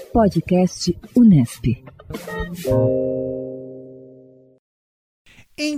Podcast Unesp. Em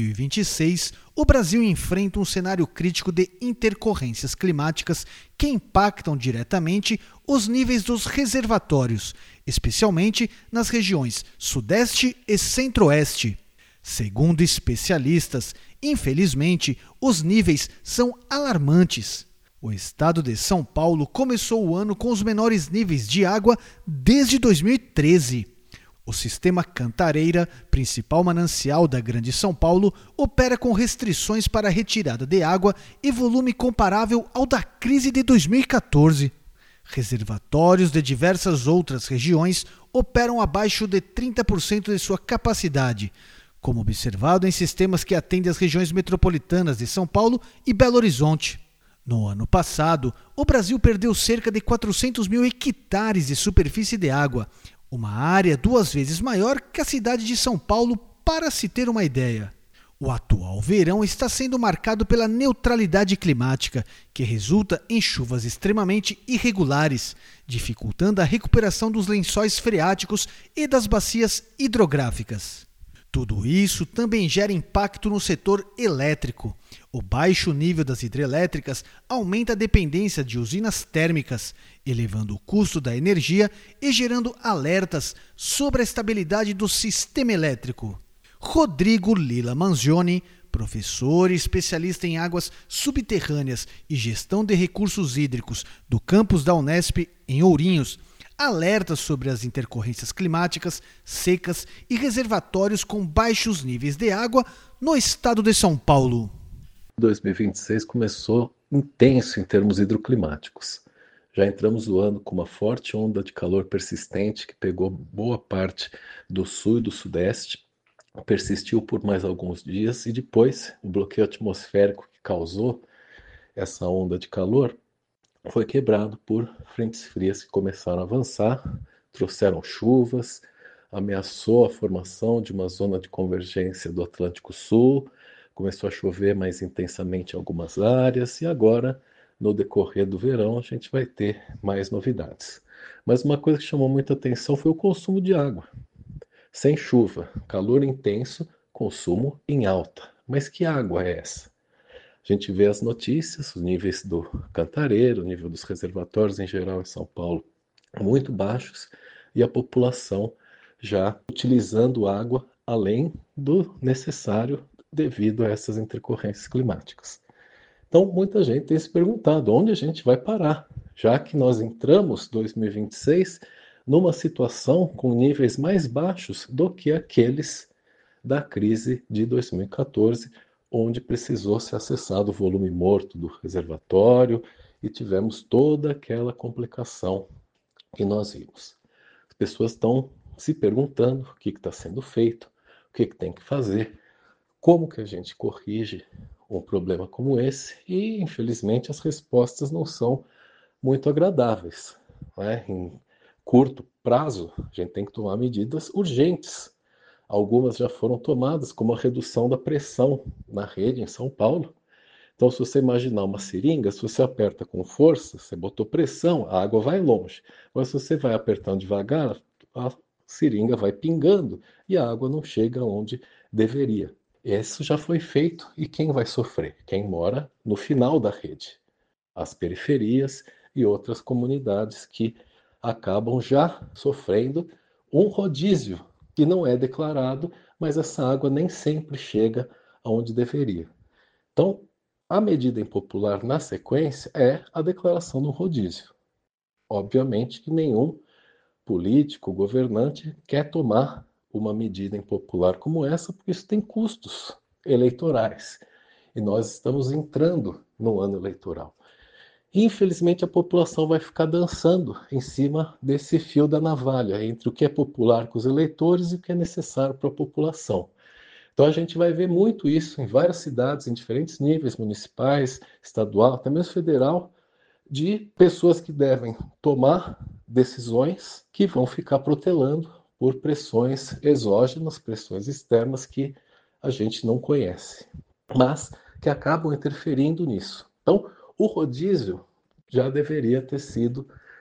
2026, o Brasil enfrenta um cenário crítico de intercorrências climáticas que impactam diretamente os níveis dos reservatórios, especialmente nas regiões Sudeste e Centro-Oeste. Segundo especialistas, infelizmente, os níveis são alarmantes. O estado de São Paulo começou o ano com os menores níveis de água desde 2013. O sistema Cantareira, principal manancial da Grande São Paulo, opera com restrições para a retirada de água e volume comparável ao da crise de 2014. Reservatórios de diversas outras regiões operam abaixo de 30% de sua capacidade, como observado em sistemas que atendem as regiões metropolitanas de São Paulo e Belo Horizonte. No ano passado, o Brasil perdeu cerca de 400 mil hectares de superfície de água, uma área 2 vezes maior que a cidade de São Paulo, para se ter uma ideia. O atual verão está sendo marcado pela neutralidade climática, que resulta em chuvas extremamente irregulares, dificultando a recuperação dos lençóis freáticos e das bacias hidrográficas. Tudo isso também gera impacto no setor elétrico. O baixo nível das hidrelétricas aumenta a dependência de usinas térmicas, elevando o custo da energia e gerando alertas sobre a estabilidade do sistema elétrico. Rodrigo Lila Manzioni, professor e especialista em águas subterrâneas e gestão de recursos hídricos do campus da Unesp em Ourinhos, alerta sobre as intercorrências climáticas, secas e reservatórios com baixos níveis de água no estado de São Paulo. 2026 começou intenso em termos hidroclimáticos. Já entramos no ano com uma forte onda de calor persistente que pegou boa parte do sul e do sudeste, persistiu por mais alguns dias e depois o bloqueio atmosférico que causou essa onda de calor foi quebrado por frentes frias que começaram a avançar, trouxeram chuvas, ameaçou a formação de uma zona de convergência do Atlântico Sul, começou a chover mais intensamente em algumas áreas e agora, no decorrer do verão, a gente vai ter mais novidades. Mas uma coisa que chamou muita atenção foi o consumo de água. Sem chuva, calor intenso, consumo em alta. Mas que água é essa? A gente vê as notícias, os níveis do Cantareiro, o nível dos reservatórios em geral em São Paulo muito baixos e a população já utilizando água além do necessário devido a essas intercorrências climáticas. Então, muita gente tem se perguntado onde a gente vai parar, já que nós entramos 2026 numa situação com níveis mais baixos do que aqueles da crise de 2014, onde precisou ser acessado o volume morto do reservatório e tivemos toda aquela complicação que nós vimos. As pessoas estão se perguntando o que está sendo feito, o que tem que fazer, como que a gente corrige um problema como esse e, infelizmente, as respostas não são muito agradáveis. Né? Em curto prazo, a gente tem que tomar medidas urgentes. Algumas já foram tomadas, como a redução da pressão na rede em São Paulo. Então, se você imaginar uma seringa, se você aperta com força, você botou pressão, a água vai longe. Mas se você vai apertando devagar, a seringa vai pingando e a água não chega onde deveria. Isso já foi feito e quem vai sofrer? Quem mora no final da rede. As periferias e outras comunidades que acabam já sofrendo um rodízio que não é declarado, mas essa água nem sempre chega aonde deveria. Então, a medida impopular na sequência é a declaração do rodízio. Obviamente que nenhum político, governante quer tomar uma medida impopular como essa, porque isso tem custos eleitorais. E nós estamos entrando no ano eleitoral. Infelizmente, a população vai ficar dançando em cima desse fio da navalha, entre o que é popular com os eleitores e o que é necessário para a população. Então, a gente vai ver muito isso em várias cidades, em diferentes níveis, municipais, estadual, até mesmo federal, de pessoas que devem tomar decisões que vão ficar protelando por pressões exógenas, pressões externas que a gente não conhece, mas que acabam interferindo nisso. Então, o rodízio já deveria ter sido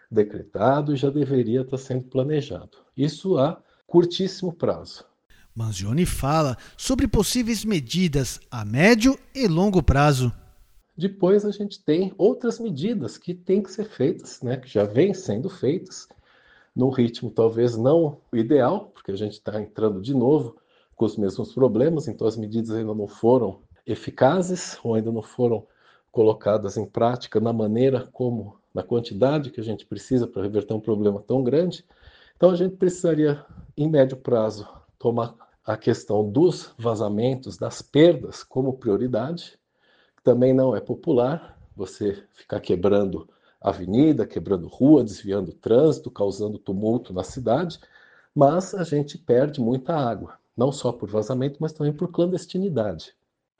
decretado e já deveria estar sendo planejado. Isso a curtíssimo prazo. Manzioni fala sobre possíveis medidas a médio e longo prazo. Depois a gente tem outras medidas que têm que ser feitas, né, que já vêm sendo feitas, num ritmo talvez não ideal, porque a gente está entrando de novo com os mesmos problemas, então as medidas ainda não foram eficazes ou ainda não foram colocadas em prática na maneira como, na quantidade que a gente precisa para reverter um problema tão grande. Então a gente precisaria, em médio prazo, tomar a questão dos vazamentos, das perdas como prioridade. Também não é popular você ficar quebrando avenida, quebrando rua, desviando o trânsito, causando tumulto na cidade, mas a gente perde muita água, não só por vazamento, mas também por clandestinidade.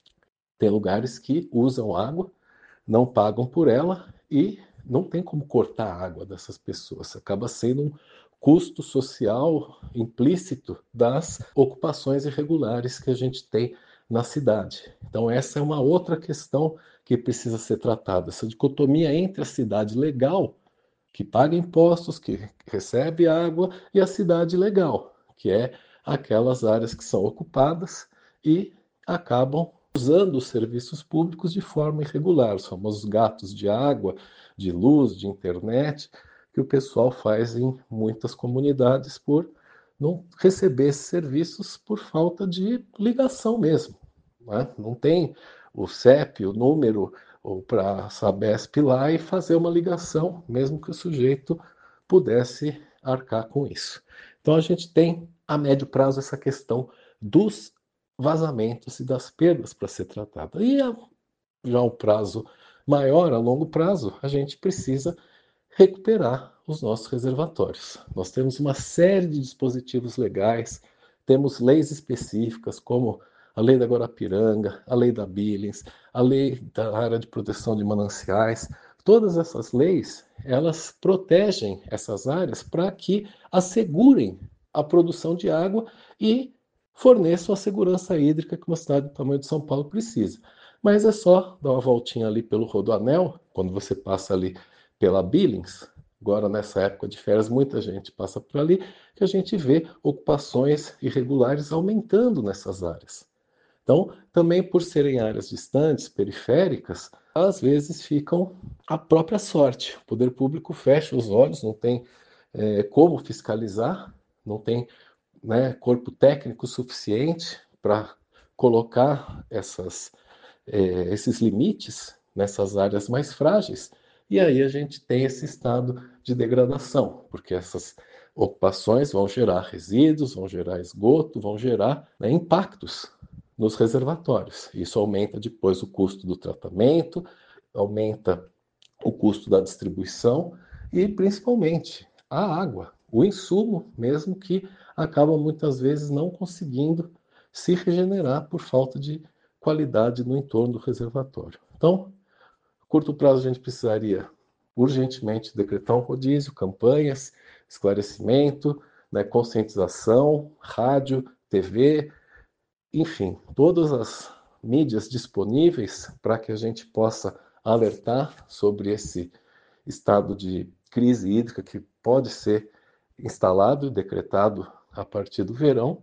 Tem lugares que usam água, não pagam por ela e não tem como cortar a água dessas pessoas. Acaba sendo um custo social implícito das ocupações irregulares que a gente tem na cidade. Então essa é uma outra questão que precisa ser tratada, essa dicotomia entre a cidade legal, que paga impostos, que recebe água, e a cidade legal, que é aquelas áreas que são ocupadas e acabam usando os serviços públicos de forma irregular, os famosos gatos de água, de luz, de internet, que o pessoal faz em muitas comunidades por não receber esses serviços por falta de ligação mesmo. Né? Não tem o CEP, o número, ou para a Sabesp lá e fazer uma ligação, mesmo que o sujeito pudesse arcar com isso. Então a gente tem a médio prazo essa questão dos vazamentos e das perdas para ser tratada. E já o prazo maior, a longo prazo, a gente precisa recuperar os nossos reservatórios. Nós temos uma série de dispositivos legais, temos leis específicas, como a lei da Guarapiranga, a lei da Billings, a lei da área de proteção de mananciais. Todas essas leis, elas protegem essas áreas para que assegurem a produção de água e forneçam a segurança hídrica que uma cidade do tamanho de São Paulo precisa. Mas é só dar uma voltinha ali pelo Rodoanel, quando você passa ali pela Billings, agora nessa época de férias muita gente passa por ali, que a gente vê ocupações irregulares aumentando nessas áreas. Então, também por serem áreas distantes, periféricas, às vezes ficam à própria sorte. O poder público fecha os olhos, não tem como fiscalizar, não tem corpo técnico suficiente para colocar esses limites nessas áreas mais frágeis. E aí a gente tem esse estado de degradação, porque essas ocupações vão gerar resíduos, vão gerar esgoto, vão gerar impactos nos reservatórios. Isso aumenta depois o custo do tratamento, aumenta o custo da distribuição e, principalmente, a água, o insumo mesmo que acaba muitas vezes não conseguindo se regenerar por falta de qualidade no entorno do reservatório. Então, a curto prazo a gente precisaria urgentemente decretar um rodízio, campanhas, esclarecimento, conscientização, rádio, TV, enfim, todas as mídias disponíveis para que a gente possa alertar sobre esse estado de crise hídrica que pode ser instalado e decretado a partir do verão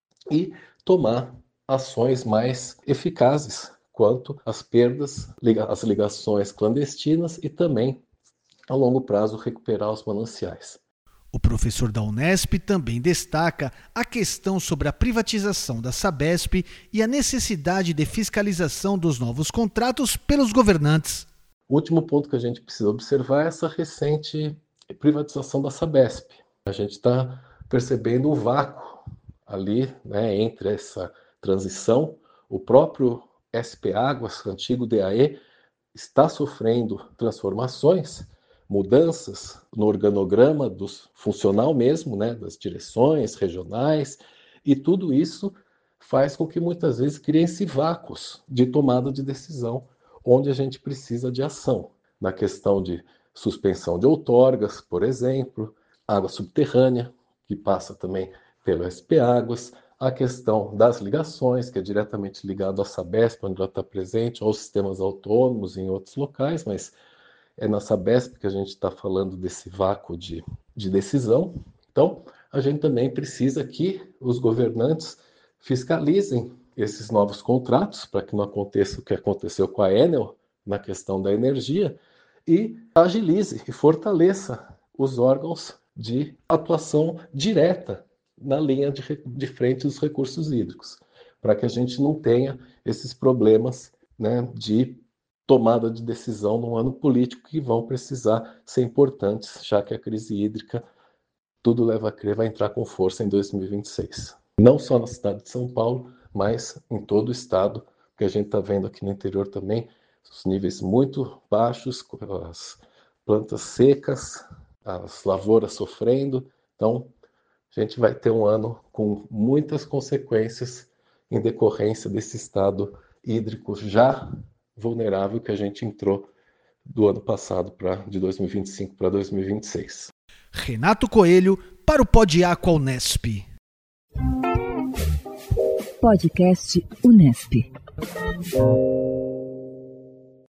e tomar ações mais eficazes quanto às perdas, às ligações clandestinas e também, a longo prazo, recuperar os mananciais. O professor da Unesp também destaca a questão sobre a privatização da Sabesp e a necessidade de fiscalização dos novos contratos pelos governantes. O último ponto que a gente precisa observar é essa recente privatização da Sabesp. A gente está percebendo um vácuo ali, entre essa transição. O próprio SP Águas, antigo DAE, está sofrendo transformações, mudanças no organograma funcional mesmo, das direções regionais, e tudo isso faz com que muitas vezes criem-se vácuos de tomada de decisão, onde a gente precisa de ação, na questão de suspensão de outorgas, por exemplo, água subterrânea, que passa também pelo SP Águas, a questão das ligações, que é diretamente ligado à Sabesp, onde ela está presente, aos sistemas autônomos em outros locais, mas é na Sabesp que a gente está falando desse vácuo de decisão. Então, a gente também precisa que os governantes fiscalizem esses novos contratos, para que não aconteça o que aconteceu com a Enel na questão da energia, e agilize e fortaleça os órgãos de atuação direta na linha de frente dos recursos hídricos, para que a gente não tenha esses problemas, né, de tomada de decisão num ano político que vão precisar ser importantes, já que a crise hídrica, tudo leva a crer, vai entrar com força em 2026. Não só na cidade de São Paulo, mas em todo o estado, porque a gente está vendo aqui no interior também os níveis muito baixos, as plantas secas, as lavouras sofrendo. Então, a gente vai ter um ano com muitas consequências em decorrência desse estado hídrico já vulnerável que a gente entrou do ano passado, de 2025 para 2026. Renato Coelho para o Pod Aqua Unesp. Podcast Unesp.